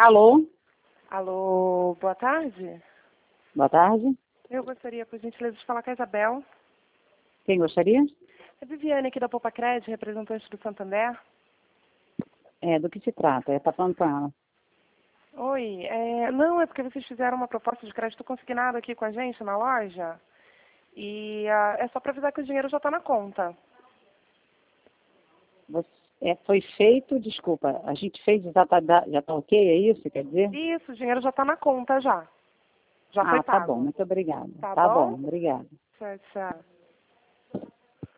Alô? Alô, boa tarde. Boa tarde. Eu gostaria, por gentileza, de falar com a Isabel. Quem gostaria? É Viviane aqui da Poupa Cred, representante do Santander. Do que se trata? Tá falando com ela. Oi, não, é porque vocês fizeram uma proposta de crédito consignado aqui com a gente na loja. E é só para avisar que o dinheiro já está na conta. Foi feito, desculpa, a gente fez, já tá ok, é isso, quer dizer? Isso, o dinheiro já está na conta já. Já foi Tá bom, pago. muito obrigada. Tá Tá bom, bom? obrigada. Tchau, tchau.